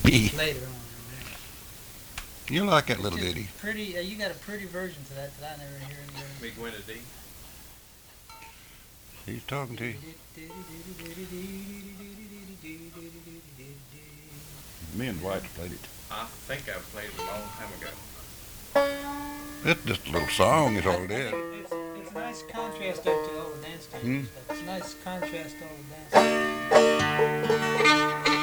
later on. You like that It's little just ditty. pretty. You got a pretty version to that I never hear Big anybody. Winnie D. He's talking to you. Me and Dwight played it. I think I played it a long time ago. It's just a little song, is all it is. It's a nice contrast to all the dance tunes Hmm? and stuff. It's a nice contrast to all the dance.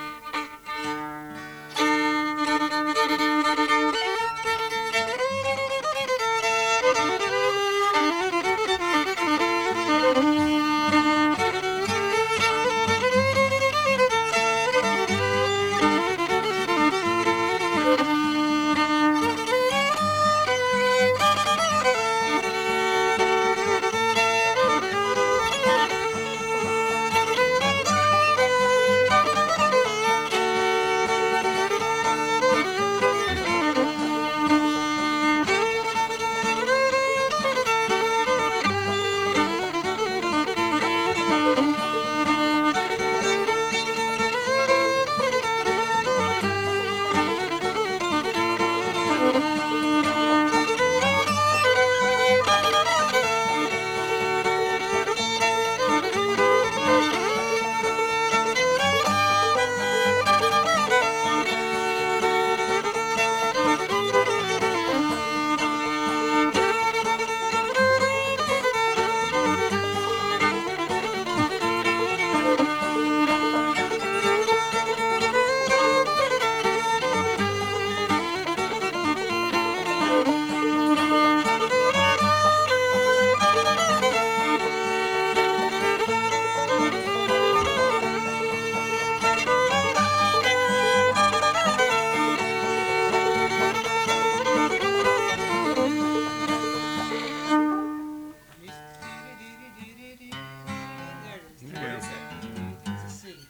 There it is. What is that? It's a C.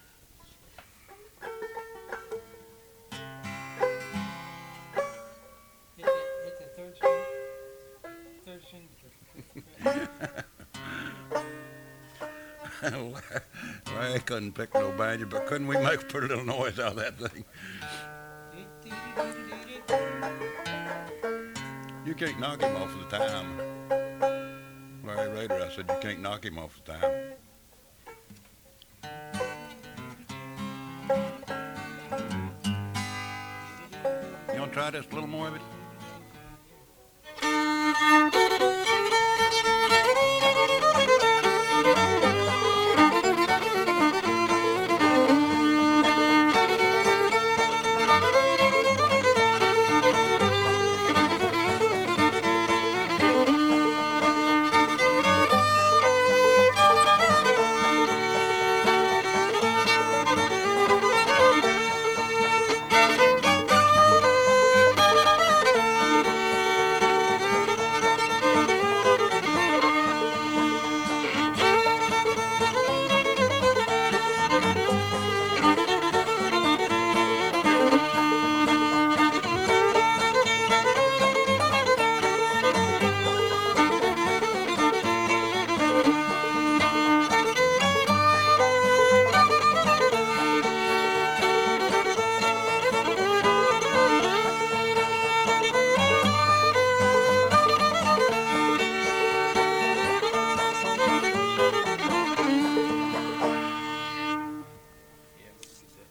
Hit the third string. Third string. Well, I couldn't pick no banjo, but couldn't we make a pretty little noise out of that thing? You can't knock him off the time. Larry Rader, I said, you can't knock him off the time. You want to try just a little more of it? Yeah, this is it.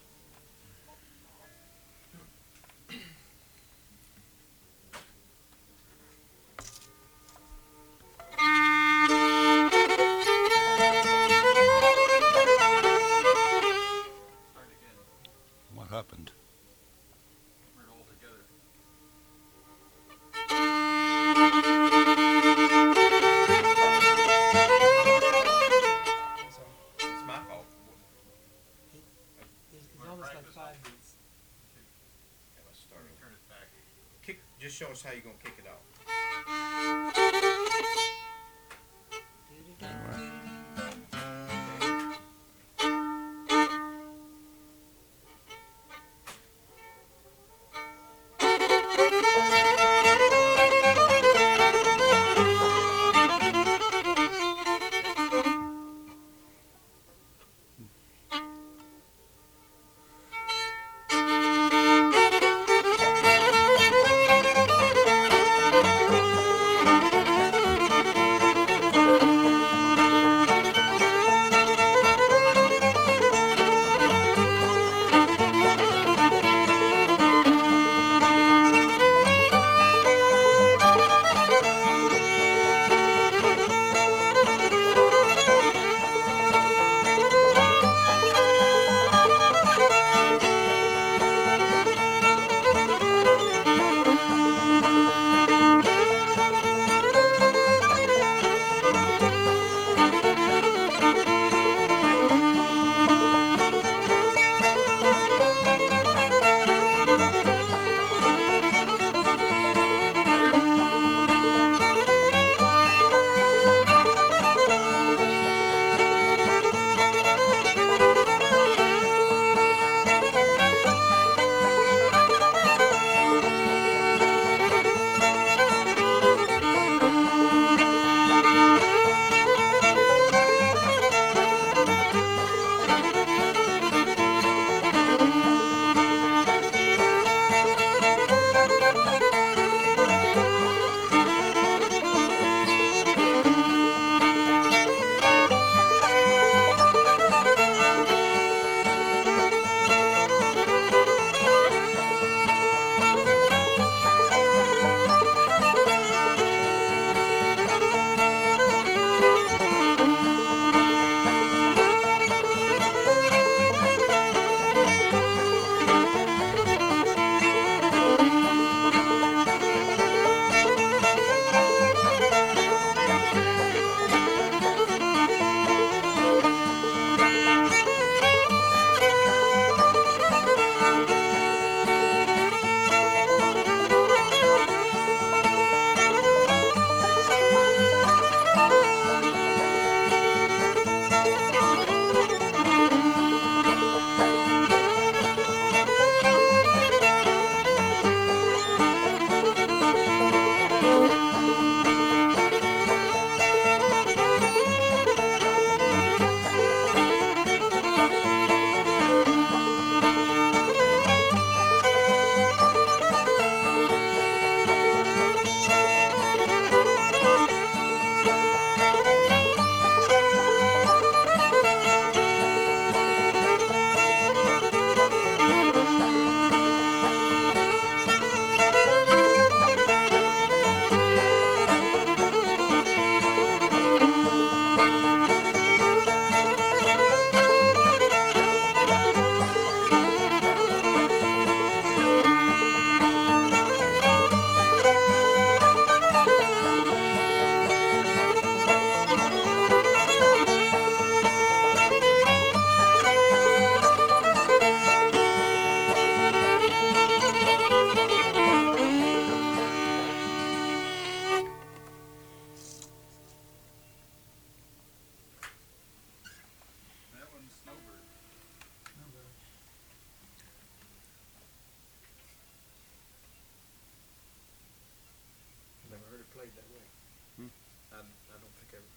Start again. What happened? We're all together. That's all. It's my fault. It's almost like 5 beats. Yeah, let's start over. Turn it back. Kick. Just show us how you're gonna kick it off.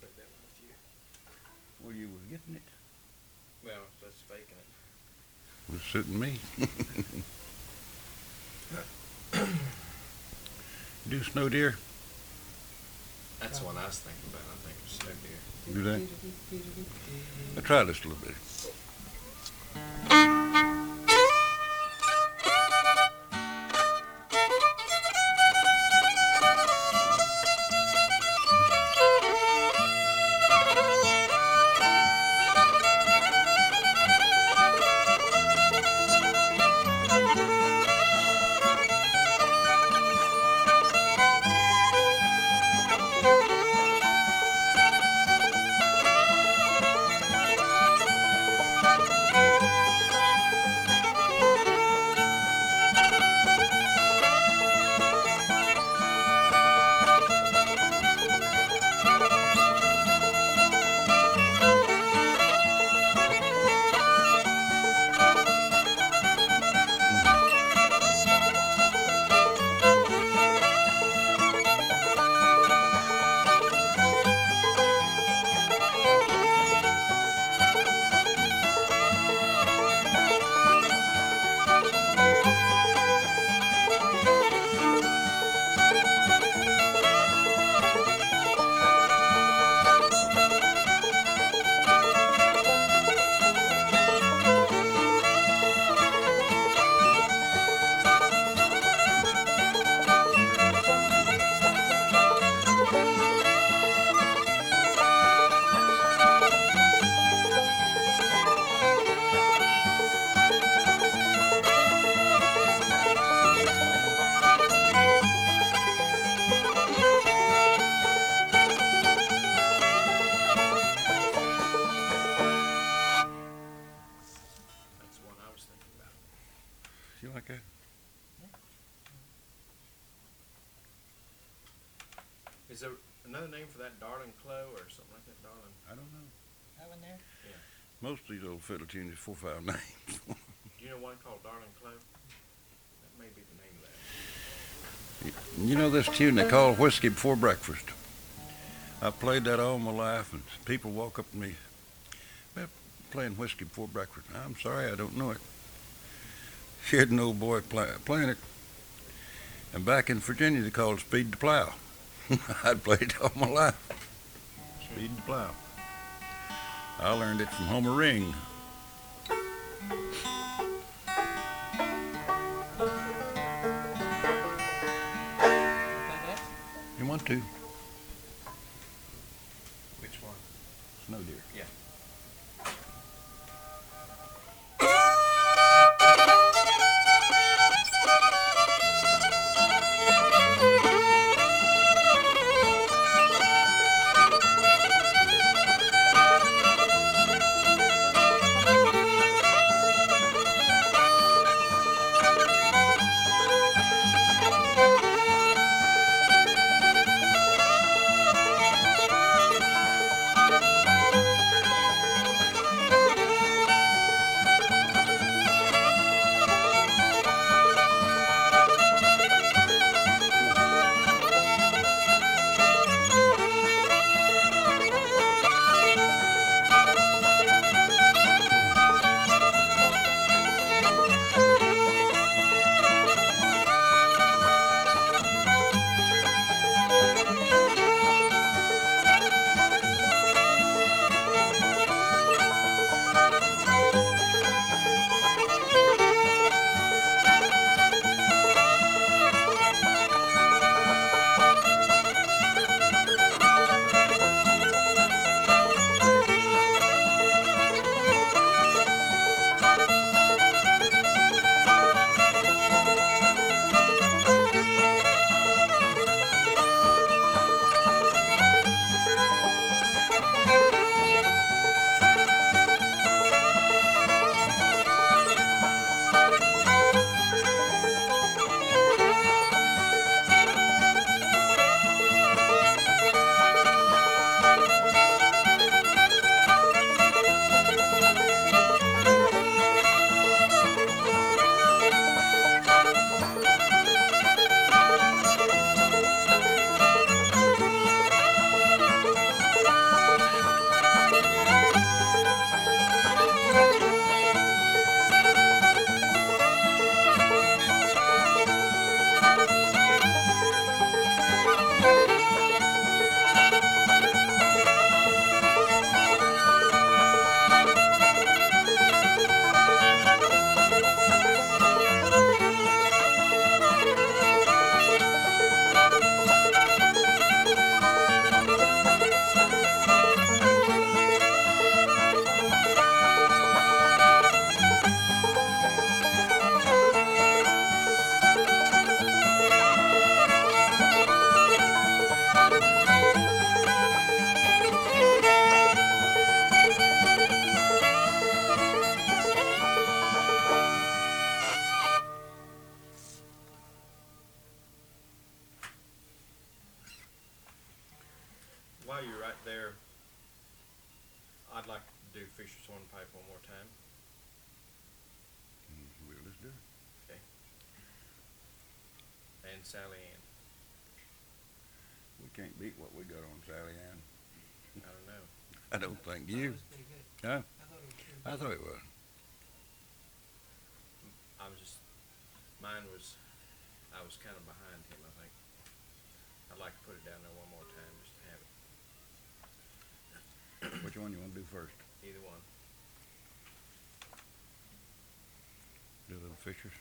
put that one with you. Well, you was getting it. Well, that's faking it. Was sitting me. Do snow deer? That's the one I was thinking about. I think it's snow deer. Do that? I try this a little bit. That's the one I was thinking about. You like that? Is there another name for that darling clo or something like that, darling? I don't know. That one there? Most of these old fiddle tunes is 4 or 5 names. Do you know one called darling clo? That may be the name of that. You know this tune they call Whiskey Before Breakfast? I played that all my life, and people walk up to me, "Well, playing Whiskey Before Breakfast." I'm sorry, I don't know it. Heard an old boy playing it. And back in Virginia, they called it Speed the Plow. I'd played it all my life. Speed the Plow. I learned it from Homer Ring. Play that? You want to? Which one? Snow deer. Yeah. fish your swan pipe one more time? We'll just do it. And Sally Ann. We can't beat what we got on Sally Ann. I don't know. I don't think That you. was pretty good. Huh? I thought it was pretty I good. thought it was. I was just, mine was, I was kind of behind him, I think. I'd like to put it down there one more time just to have it. Which one you want to do first? Either one. Do Little Fishers?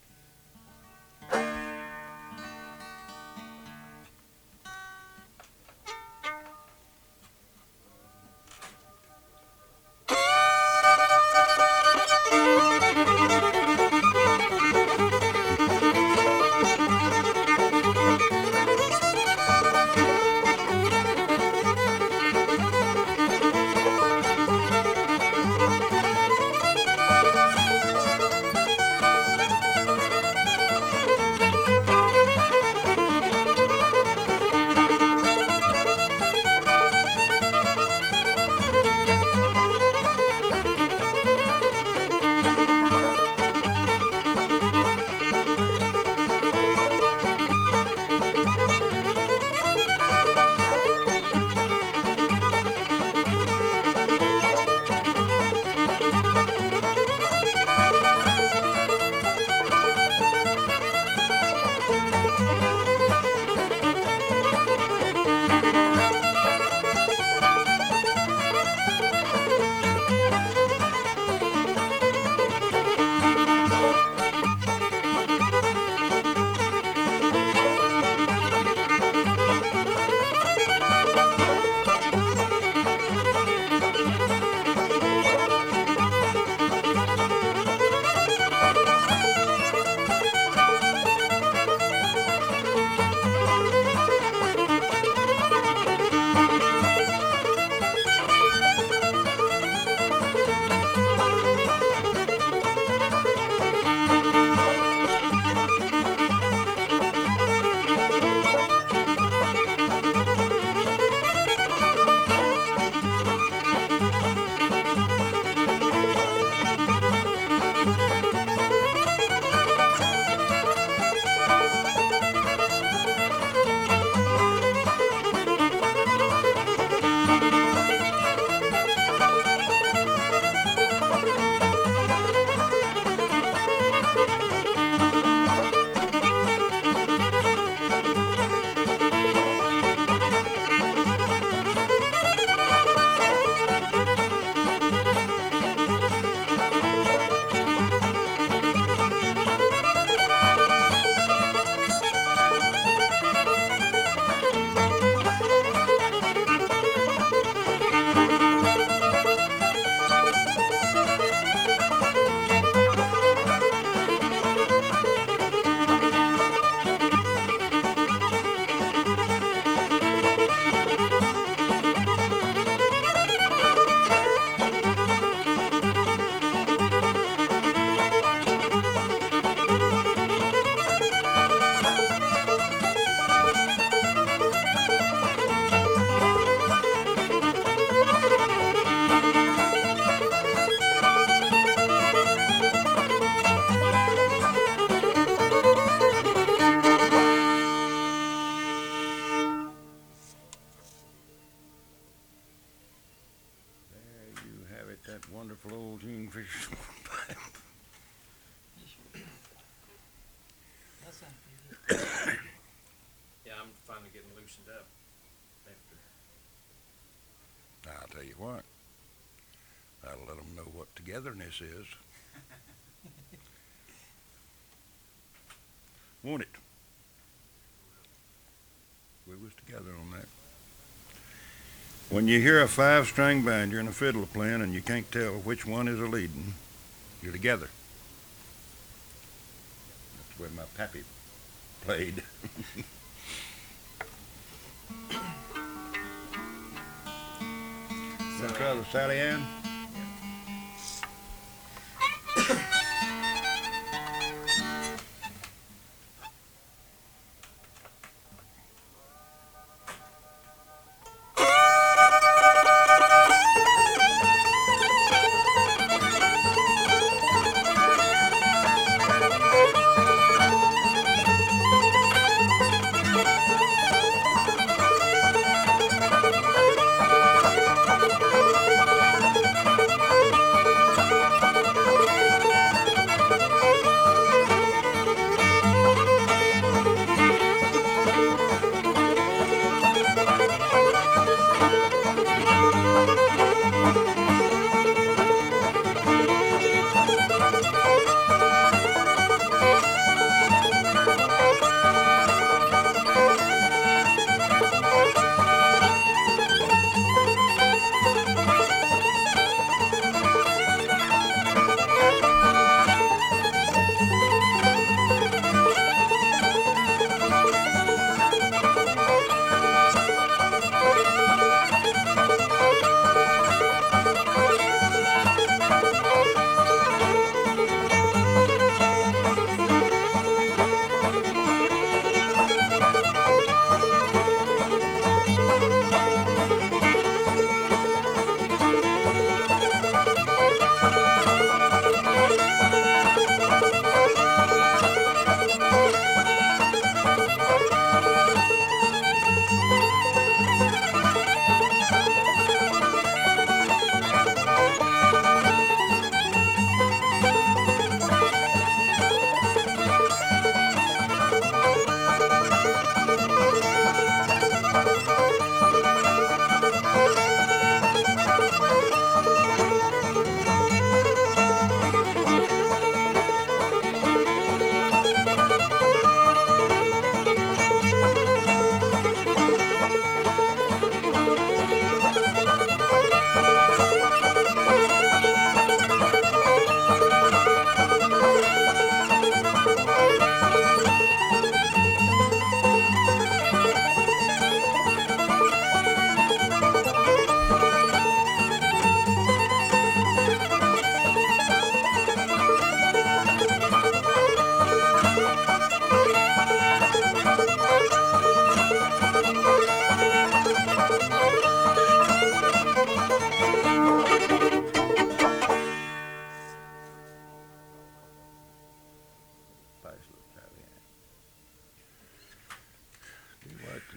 That wonderful old Kingfisher swan pipe. That sounds pretty good. Yeah, I'm finally getting loosened up after. I'll tell you what. That'll let them know what togetherness is. Won't it? We was together on that. When you hear a 5-string banjo and a fiddle playing and you can't tell which one is a leading, you're together. That's where my pappy played. Wanna try the Sally Ann?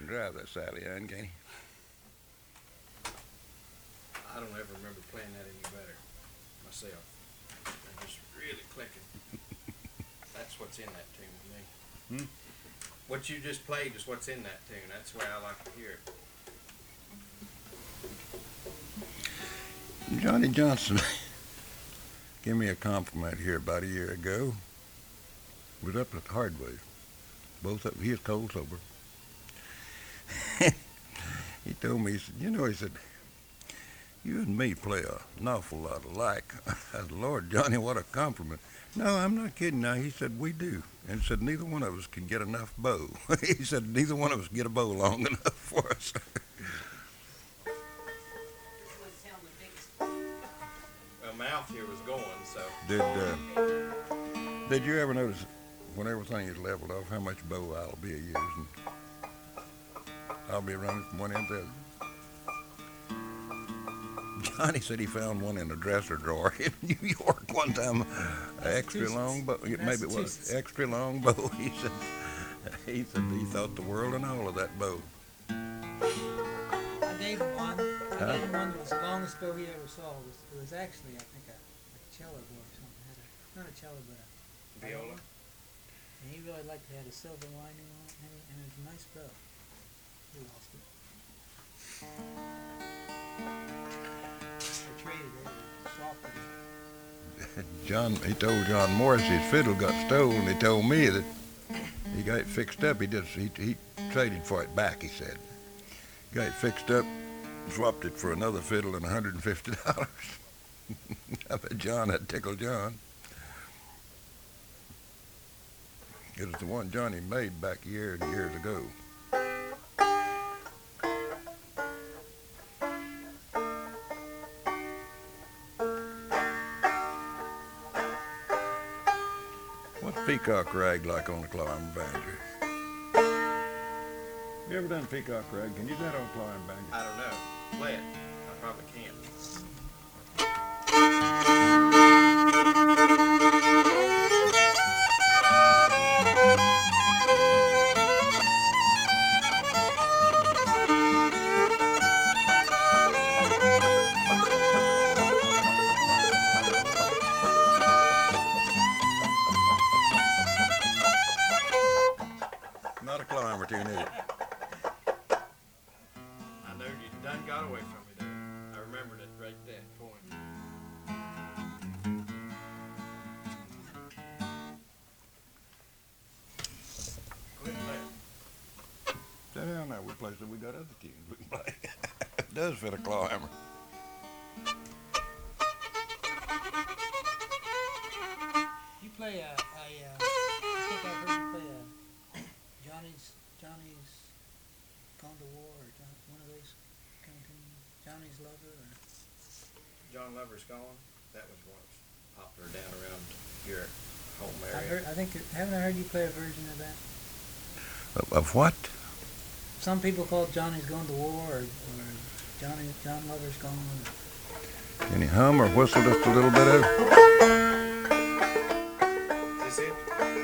can drive that Sally Ann, can't he? I don't ever remember playing that any better myself. I'm just really clicking. That's what's in that tune to me. Hmm? What you just played is what's in that tune. That's the way I like to hear it. Johnny Johnson gave me a compliment here about a year ago. Was up at Hardways. Both of them. He was cold sober. He told me, he said, he said, you and me play an awful lot alike. I said, Lord, Johnny, what a compliment. No, I'm not kidding now. He said, we do. And he said, neither one of us can get enough bow. He said, neither one of us get a bow long enough for us. Well, mouth here was going, so. Did you ever notice when everything is leveled off how much bow I'll be using? I'll be running from one end to the other. Johnny said he found one in a dresser drawer in New York one time, an extra long bow. Maybe it was extra long bow. He said he thought the world and all of that bow. I gave him one. I gave him one that was the longest bow he ever saw. It was actually, I think, a cello bow or something. Not a cello, but a Viola? And he really liked it. It had a silver lining on it, and it was a nice bow. He lost it. I traded it. Swapped it. He told John Morris his fiddle got stolen. He told me that he got it fixed up. He traded for it back, he said. Got it fixed up, swapped it for another fiddle and $150. I bet John had tickled John. It was the one Johnny made back years and years ago. What's peacock rag like on the clawing banjo? You ever done peacock rag? Can you do that on clawing banjo? I don't know. Play it. I probably can't. Not a climber tune, is it? I know you done got away from me there. I remembered it right there, point. Go ahead and play it. Sit down now. We play so we got other tunes we can play. It does fit a claw hammer. You play I think I've heard you play Johnny's Gone to War, or one of those kind of tunes. Johnny's Lover, or John Lover's Gone. That was once popular down around your home area. haven't I heard you play a version of that? Of what? Some people call it Johnny's Gone to War, or John Lover's Gone. Can you hum or whistle just a little bit of it? Is this it?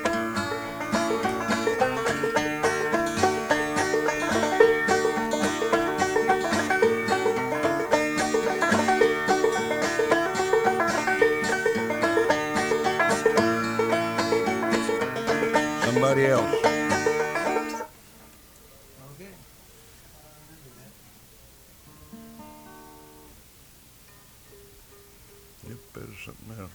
Somebody else. Okay. I remember that. Yep, there's something else.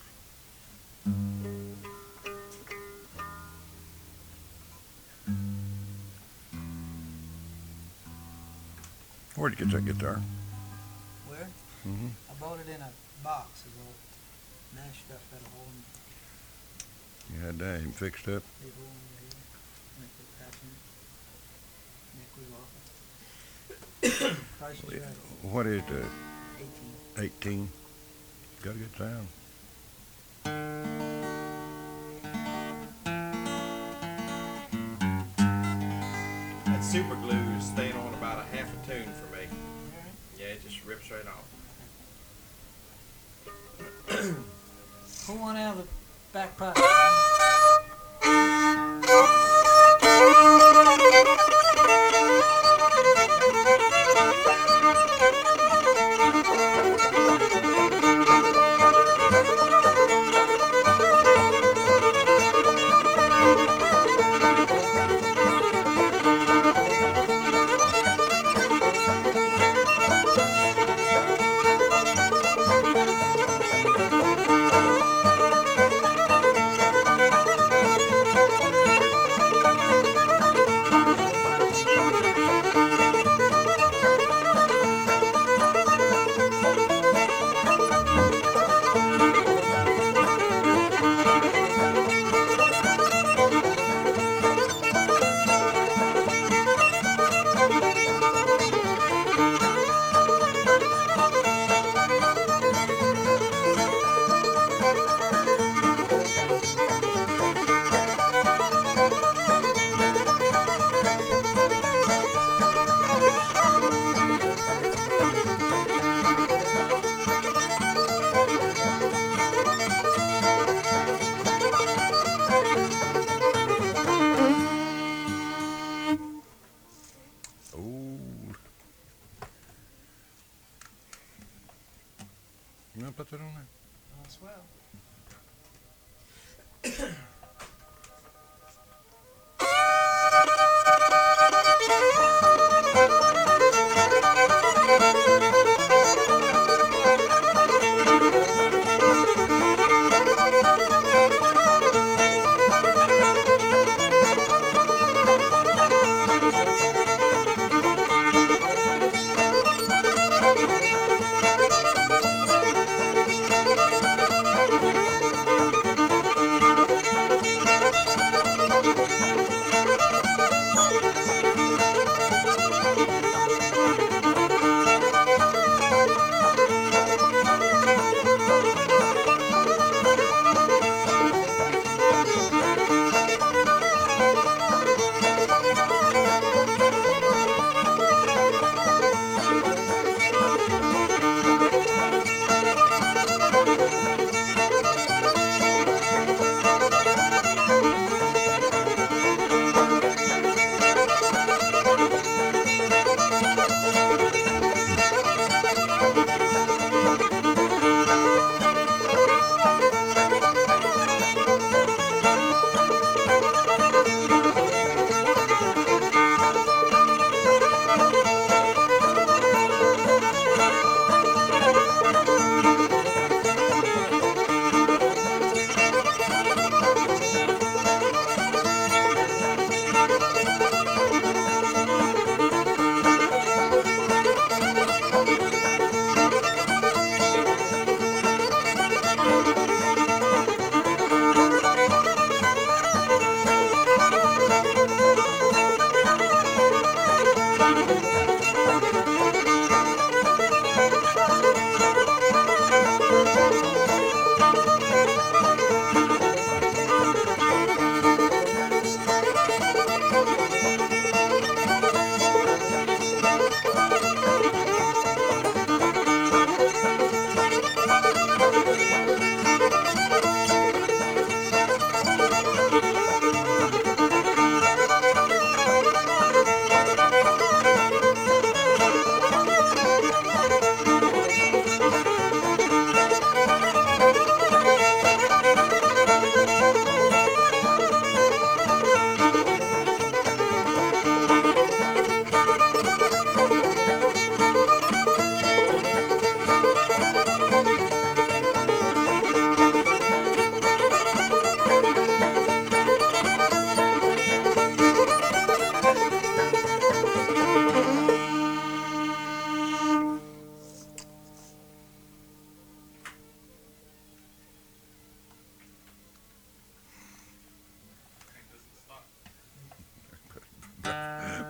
Where'd you get that guitar? Where? Mm-hmm. I bought it in a box. It was all mashed up, had a hole in You had that even fixed up. big hole in the head. Like the patch in it. Neck was off it. Price was right. What is that? 18. 18. Got a good sound. That super glue is staying on about a half a tune for me. Alright. Yeah, it just rips right off. Pull one out of the back pocket.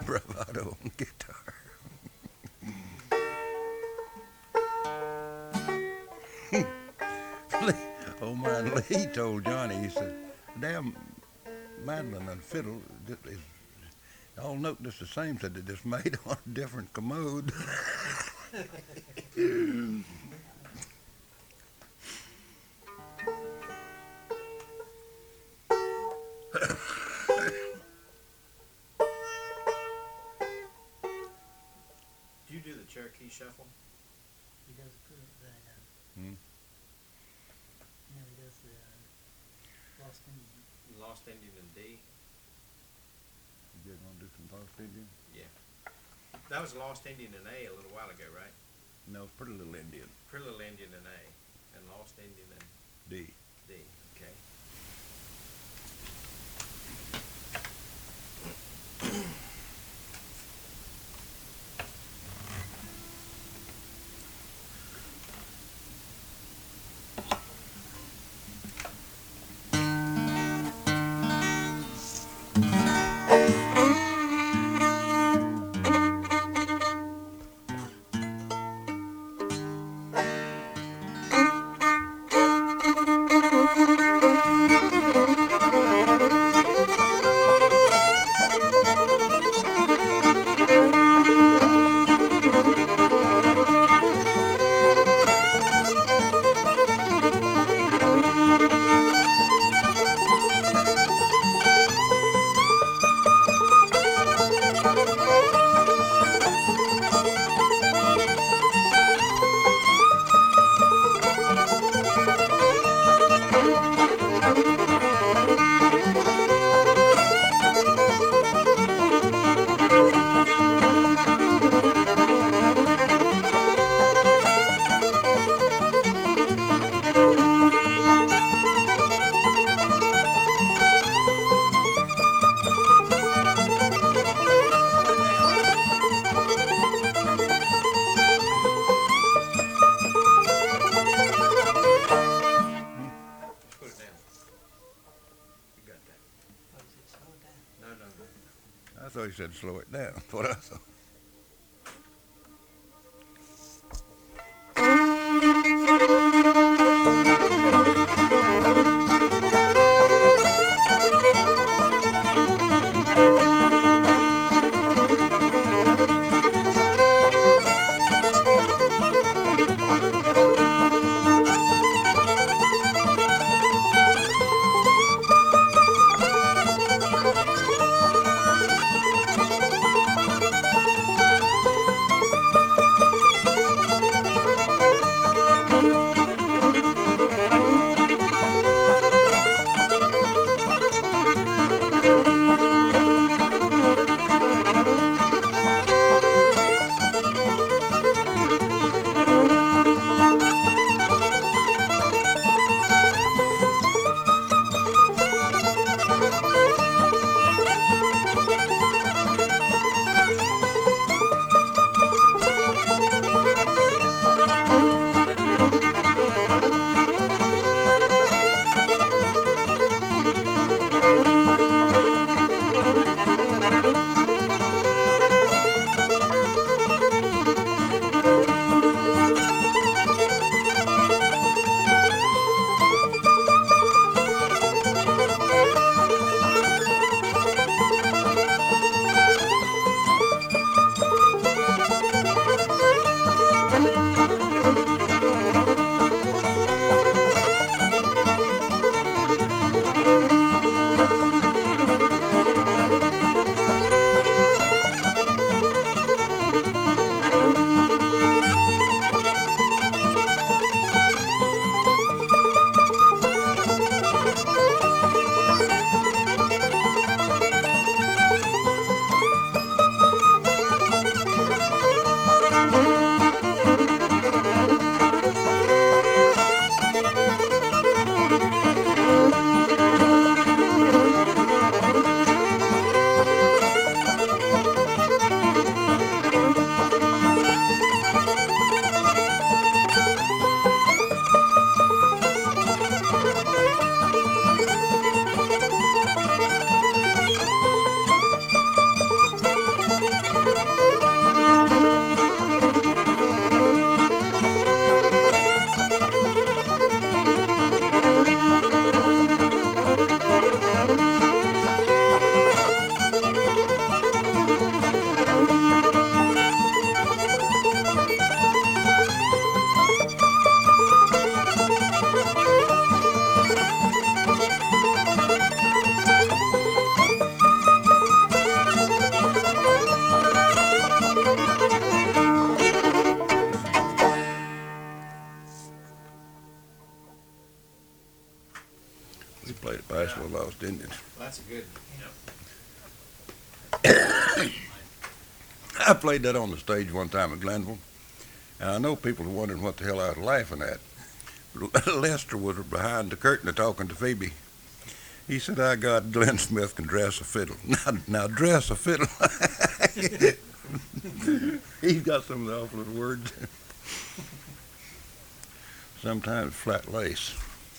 bravado on guitar. Old man Lee told Johnny, he said, damn mandolin and fiddle is all note just the same, said they just made on a different commode. Do you do the Cherokee Shuffle? He does the, Hmm? he does the Lost Indian. Lost Indian in D? You guys want to do some Lost Indian? Yeah. That was Lost Indian in A little while ago, right? No, Pretty Little Indian. Pretty Little Indian in A, and Lost Indian in D. D. Okay. I thought you said slow it down. That's what I thought. We played at Bashville, Lost Indians. That's a good. I played that on the stage one time at Glenville, and I know people are wondering what the hell I was laughing at. Lester was behind the curtain talking to Phoebe. He said, "I got Glenn Smith can dress a fiddle." Now dress a fiddle. He's got some of the awfulest words. Sometimes flat lace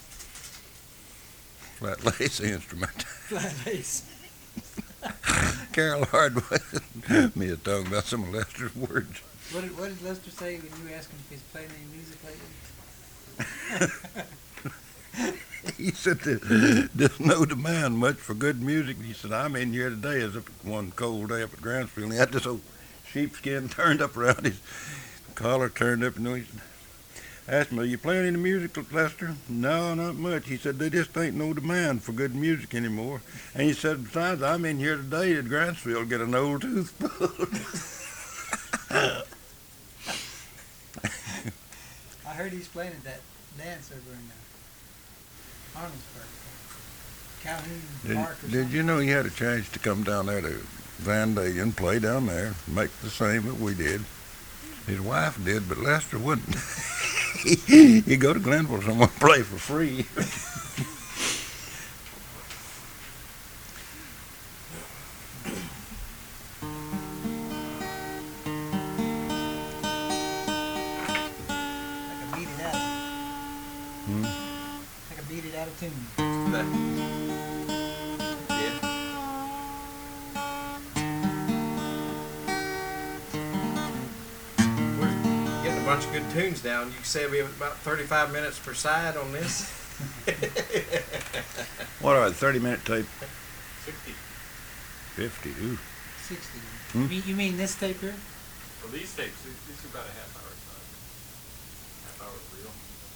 instrument. Flat lace. Carol Hardwood, me a talking about some of Lester's words. What did Lester say when you asked him if he's playing any music lately? He said there's no demand much for good music. He said, I'm in here today as if one cold day up at Grantsville. And he had this old sheepskin turned up around his collar, turned up. And he asked me, are you playing any music, Lester? No, not much. He said, there just ain't no demand for good music anymore. And he said, besides, I'm in here today at Grantsville to get an old tooth pulled. I heard he's playing at that dance over in Arnold'sburg. Calhoun Park or Did something. you know he had a chance to come down there to Van Dalen, play down there, make the same that we did? His wife did, but Lester wouldn't. He'd go to Glenville, someone play for free. I could beat it out. Hmm? I could beat it out of tune. Yeah. We're getting a bunch of good tunes down. You can say we have about 35 minutes per side on this. What are the 30-minute tape? 60. 50, ooh. 60. Hmm? You mean this tape here? Well, these tapes, these are about a half hour side. Half hour reel.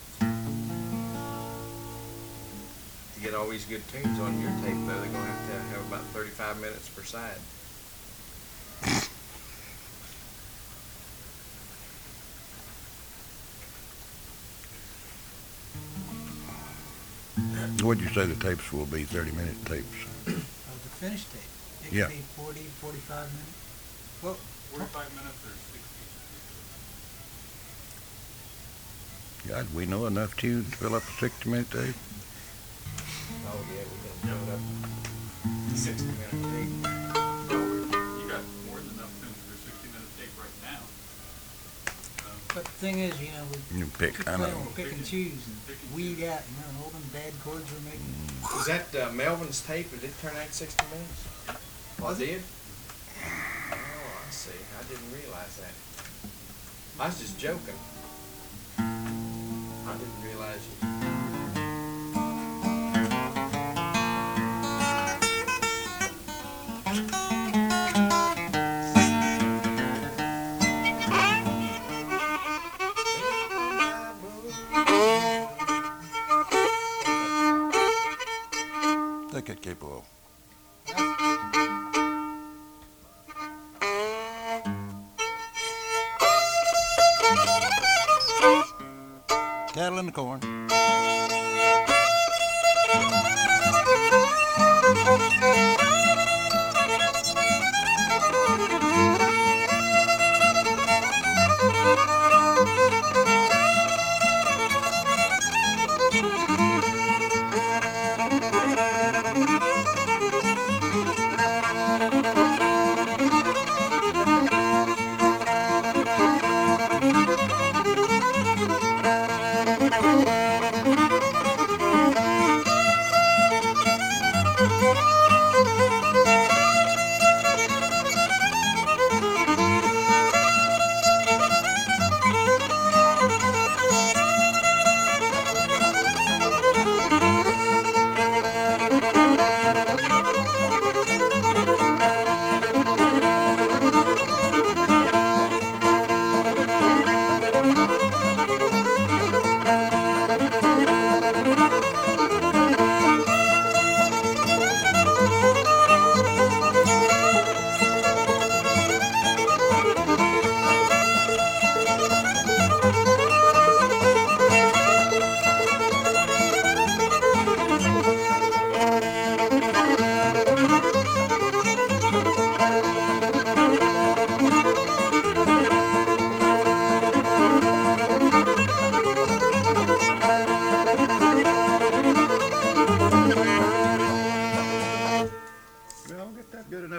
To get all these good tunes on your tape, though, they're going to have about 35 minutes per side. What'd you say the tapes will be, 30-minute tapes? Of the finished tape. It could Yeah. be 40, 45 minutes. Well, 45 minutes or 60. God, we know enough tunes to fill up a 60-minute tape? Oh, yeah, we can fill it up 60-minute tape. You got more than enough tunes for a 60-minute tape right now. but the thing is, you know, we You pick, I play, know. we pick and choose and weed out, you know, all them bad chords we're making. Was that Melvin's tape? Did it turn out 60 minutes? Oh, it did? Oh, I see. I didn't realize that. I was just joking. I didn't realize you. Take that capo off. Cattle in the corn.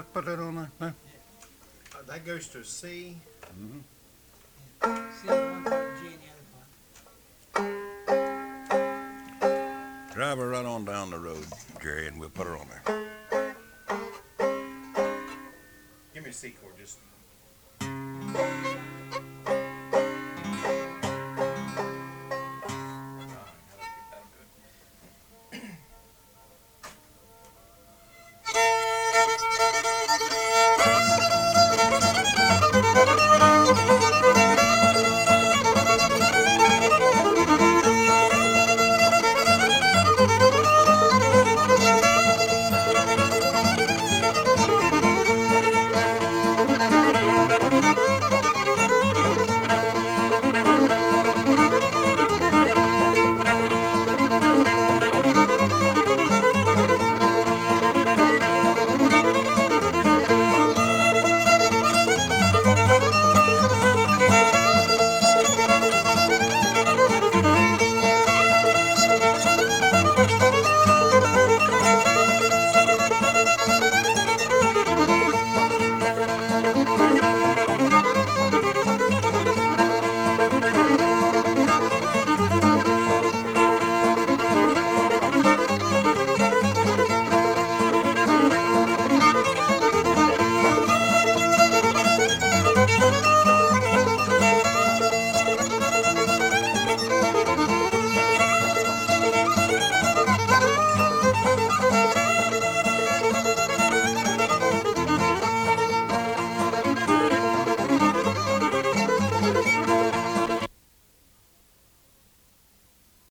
just put that on there? Huh? That goes to C. Mm-hmm. C one part, G in the other part. Drive her right on down the road, Jerry, and we'll put her on there. Give me a C chord, just. Right